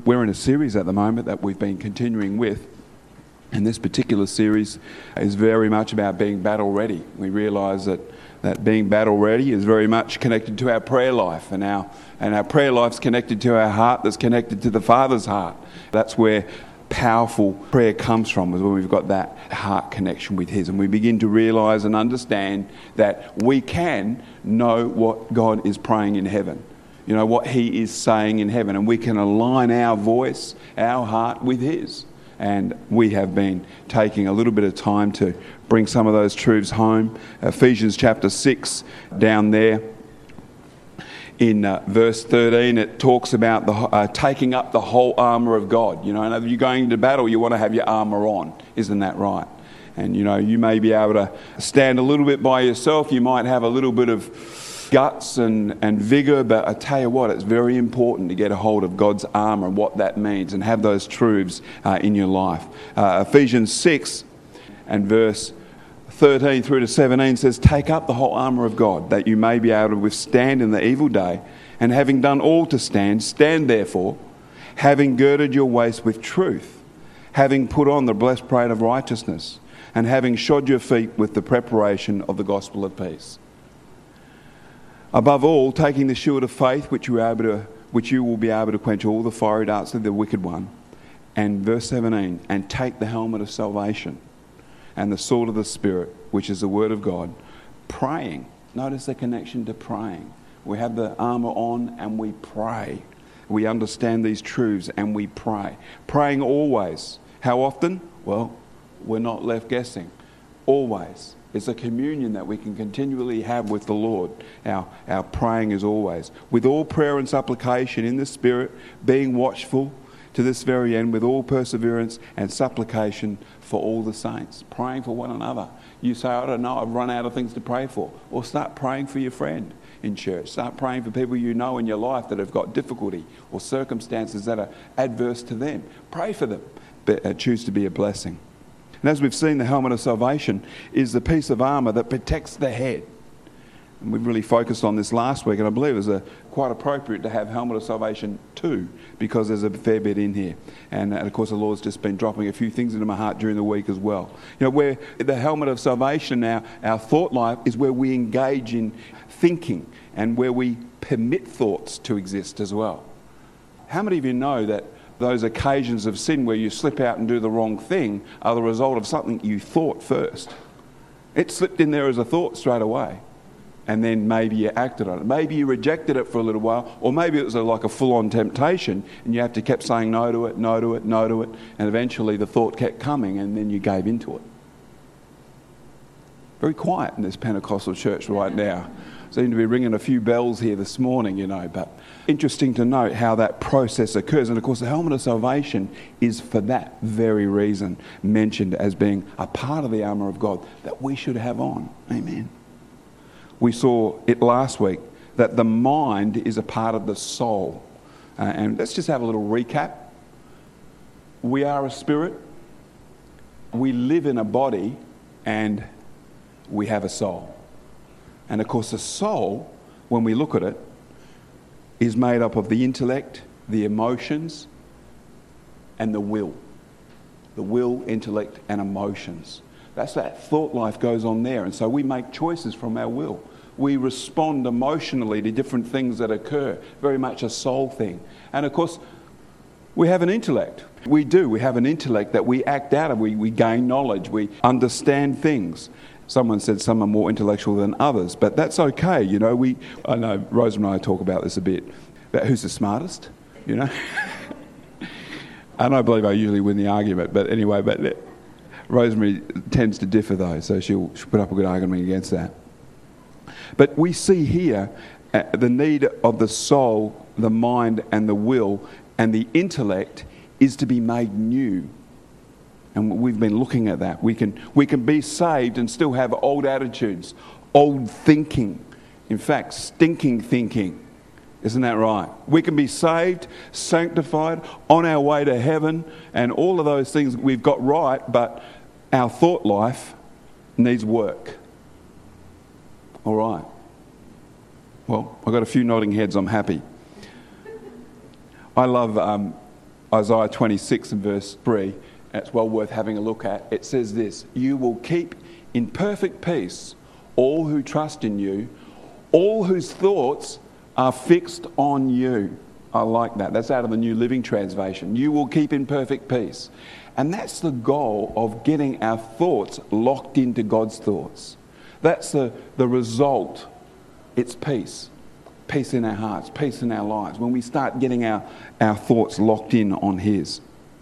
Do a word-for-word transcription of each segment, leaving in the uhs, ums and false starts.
We're in a series at the moment that we've been continuing with, and this particular series is very much about being battle ready. We realise that, that being battle ready is very much connected to our prayer life, and our and our prayer life's connected to our heart that's connected to the Father's heart. That's where powerful prayer comes from, is when we've got that heart connection with His, and we begin to realise and understand that we can know what God is praying in heaven. You know, what He is saying in heaven, and we can align our voice, our heart with His. And we have been taking a little bit of time to bring some of those truths home. Ephesians chapter six, down there in uh, verse thirteen, it talks about the uh, taking up the whole armour of God. You know, and if you're going into battle, you want to have your armour on. Isn't that right? And, you know, you may be able to stand a little bit by yourself. You might have a little bit of guts and, and vigour, but I tell you what, it's very important to get a hold of God's armour and what that means, and have those truths uh, in your life. Uh, Ephesians six and verse thirteen through to seventeen says, "Take up the whole armour of God, that you may be able to withstand in the evil day, and having done all to stand, stand therefore, having girded your waist with truth, having put on the breastplate of righteousness, and having shod your feet with the preparation of the gospel of peace. Above all, taking the shield of faith, which you are able to, which you will be able to quench all the fiery darts of the wicked one." And verse seventeen, "And take the helmet of salvation and the sword of the Spirit, which is the word of God, praying." Notice the connection to praying. We have the armour on and we pray. We understand these truths and we pray. Praying always. How often? Well, we're not left guessing. Always. It's a communion that we can continually have with the Lord. Our, our praying is always. "With all prayer and supplication in the Spirit, being watchful to this very end, with all perseverance and supplication for all the saints." Praying for one another. You say, "I don't know, I've run out of things to pray for." Well, start praying for your friend in church. Start praying for people you know in your life that have got difficulty or circumstances that are adverse to them. Pray for them, but uh, choose to be a blessing. And as we've seen, the helmet of salvation is the piece of armour that protects the head. And we've really focused on this last week, and I believe it was a, quite appropriate to have helmet of salvation too, because there's a fair bit in here. And, and of course the Lord's just been dropping a few things into my heart during the week as well. You know, where the helmet of salvation, our, our thought life, is where we engage in thinking and where we permit thoughts to exist as well. How many of you know that those occasions of sin where you slip out and do the wrong thing are the result of something you thought first? It slipped in there as a thought straight away, and then maybe you acted on it. Maybe you rejected it for a little while, or maybe it was a, like a full-on temptation, and you have to keep saying no to it, no to it, no to it, and eventually the thought kept coming, and then you gave into it. Very quiet in this Pentecostal church right now. Seem to be ringing a few bells here this morning, you know, but interesting to note how that process occurs. And of course the helmet of salvation is for that very reason mentioned as being a part of the armour of God that we should have on. Amen. We saw it last week that the mind is a part of the soul. Uh, and let's just have a little recap. We are a spirit, we live in a body, and we have a soul. And of course the soul, when we look at it, is made up of the intellect, the emotions, and the will. The will, intellect, and emotions. That's that thought life goes on there. And so we make choices from our will. We respond emotionally to different things that occur. Very much a soul thing. And of course, we have an intellect. We do. We have an intellect that we act out of. We, we gain knowledge. We understand things. Someone said some are more intellectual than others, but that's okay. You know, we, I know Rose and I talk about this a bit, about who's the smartest, you know. And I believe I usually win the argument, but anyway, but Rosemary tends to differ though, so she'll, she'll put up a good argument against that. But we see here uh, the need of the soul, the mind and the will and the intellect is to be made new. And we've been looking at that. We can we can be saved and still have old attitudes, old thinking. In fact, stinking thinking. Isn't that right? We can be saved, sanctified, on our way to heaven, and all of those things we've got right, but our thought life needs work. All right. Well, I've got a few nodding heads. I'm happy. I love... Um, Isaiah twenty-six and verse three, and it's well worth having a look at. It says this: "You will keep in perfect peace all who trust in you, all whose thoughts are fixed on you." I like that. That's out of the New Living Translation. You will keep in perfect peace. And that's the goal of getting our thoughts locked into God's thoughts. That's the, the result. It's peace. Peace in our hearts, peace in our lives. When we start getting our, our thoughts locked in on His.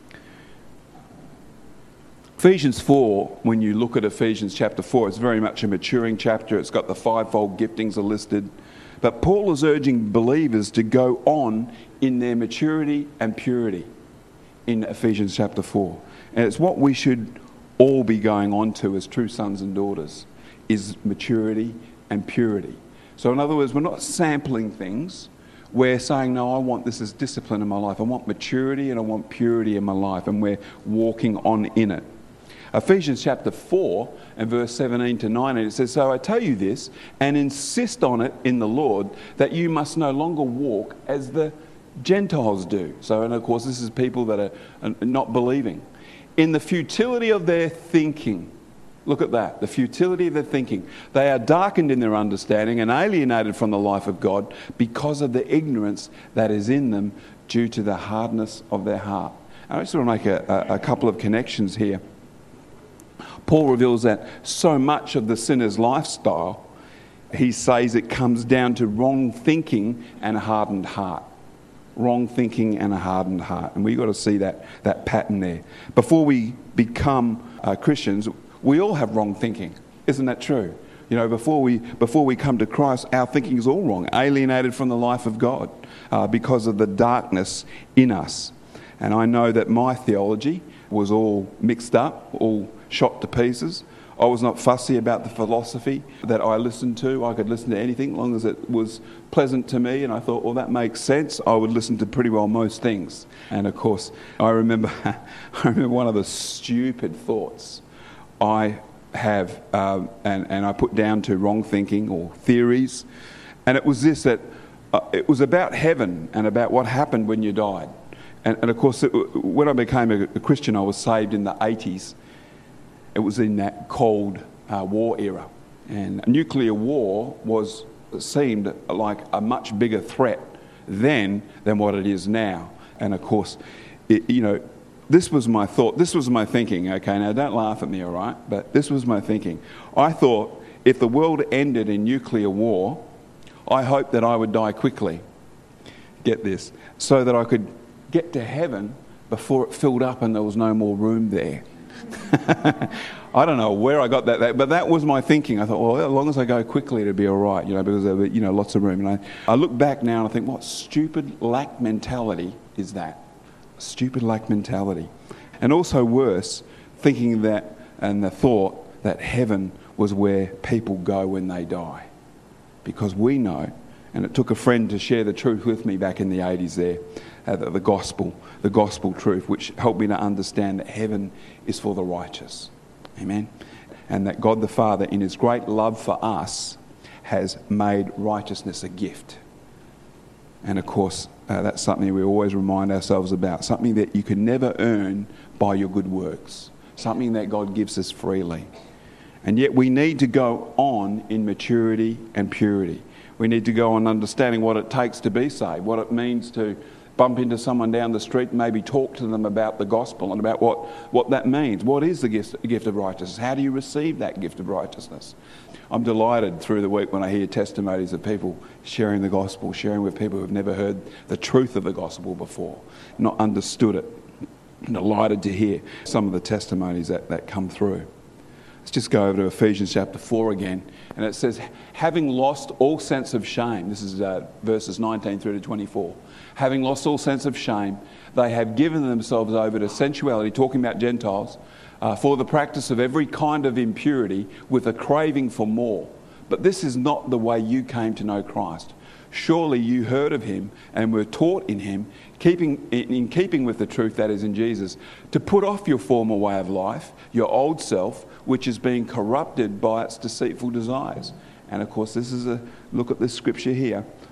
Ephesians four, when you look at Ephesians chapter four, it's very much a maturing chapter. It's got the fivefold giftings are listed. But Paul is urging believers to go on in their maturity and purity in Ephesians chapter four. And it's what we should all be going on to as true sons and daughters, is maturity and purity. So in other words, we're not sampling things. We're saying, no, I want this as discipline in my life. I want maturity and I want purity in my life. And we're walking on in it. Ephesians chapter four and verse seventeen to nineteen, it says, "So I tell you this and insist on it in the Lord, that you must no longer walk as the Gentiles do." So, and of course, this is people that are, are not believing. "In the futility of their thinking." Look at that, the futility of their thinking. "They are darkened in their understanding and alienated from the life of God because of the ignorance that is in them due to the hardness of their heart." I just want to make a, a, a couple of connections here. Paul reveals that so much of the sinner's lifestyle, he says it comes down to wrong thinking and a hardened heart. Wrong thinking and a hardened heart. And we've got to see that, that pattern there. Before we become uh, Christians, we all have wrong thinking. Isn't that true? You know, before we before we come to Christ, our thinking is all wrong, alienated from the life of God uh, because of the darkness in us. And I know that my theology was all mixed up, all shot to pieces. I was not fussy about the philosophy that I listened to. I could listen to anything as long as it was pleasant to me, and I thought, well, that makes sense. I would listen to pretty well most things. And of course, I remember, I remember one of the stupid thoughts I have, um, and, and I put down to wrong thinking or theories, and it was this, that uh, it was about heaven and about what happened when you died. And, and of course, it, when I became a, a Christian, I was saved in the eighties. It was in that Cold uh, War era. And nuclear war was seemed like a much bigger threat then than what it is now. And of course, it, you know, this was my thought. This was my thinking. Okay, now don't laugh at me, all right? But this was my thinking. I thought if the world ended in nuclear war, I hoped that I would die quickly. Get this. So that I could get to heaven before it filled up and there was no more room there. I don't know where I got that, that, but that was my thinking. I thought, well, as long as I go quickly, it'll be all right, you know, because there were, you know, lots of room. And I, I look back now and I think, what stupid lack mentality is that? Stupid lack mentality. And also worse, thinking that, and the thought that heaven was where people go when they die. Because we know, and it took a friend to share the truth with me back in the eighties there, uh, the, the gospel, the gospel truth, which helped me to understand that heaven is for the righteous. Amen. And that God the Father, in His great love for us, has made righteousness a gift. And of course, uh, that's something we always remind ourselves about. Something that you can never earn by your good works. Something that God gives us freely. And yet we need to go on in maturity and purity. We need to go on understanding what it takes to be saved, what it means to bump into someone down the street and maybe talk to them about the gospel and about what, what that means. What is the gift, gift of righteousness? How do you receive that gift of righteousness? I'm delighted through the week when I hear testimonies of people sharing the gospel, sharing with people who have never heard the truth of the gospel before, not understood it. I'm delighted to hear some of the testimonies that, that come through. Let's just go over to Ephesians chapter four again. And it says, having lost all sense of shame, this is uh, verses nineteen through to twenty-four. Having lost all sense of shame, they have given themselves over to sensuality, talking about Gentiles, uh, for the practice of every kind of impurity with a craving for more. But this is not the way you came to know Christ. Surely you heard of Him and were taught in Him, keeping in keeping with the truth that is in Jesus, to put off your former way of life, your old self, which is being corrupted by its deceitful desires. And of course, this is a look at this scripture here.